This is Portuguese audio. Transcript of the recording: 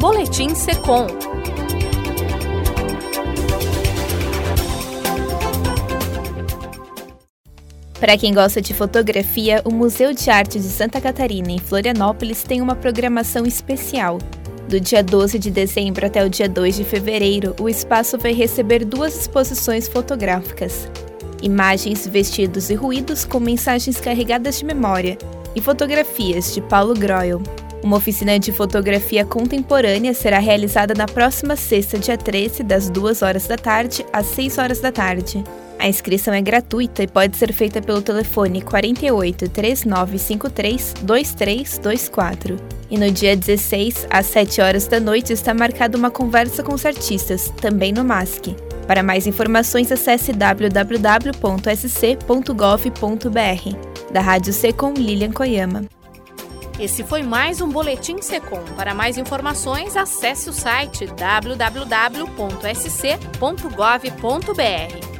Boletim Secom. Para quem gosta de fotografia, o Museu de Arte de Santa Catarina, em Florianópolis, tem uma programação especial. Do dia 12 de dezembro até o dia 2 de fevereiro, o espaço vai receber 2 exposições fotográficas. Imagens, vestidos e ruídos com mensagens carregadas de memória e fotografias de Paulo Groyle. Uma oficina de fotografia contemporânea será realizada na próxima sexta, dia 13, das 2 horas da tarde às 6 horas da tarde. A inscrição é gratuita e pode ser feita pelo telefone 48 3953 2324. E no dia 16, às 7 horas da noite, está marcada uma conversa com os artistas, também no MASC. Para mais informações, acesse www.sc.gov.br. Da Rádio Secom, Lilian Koyama. Esse foi mais um Boletim Secom. Para mais informações, acesse o site www.sc.gov.br.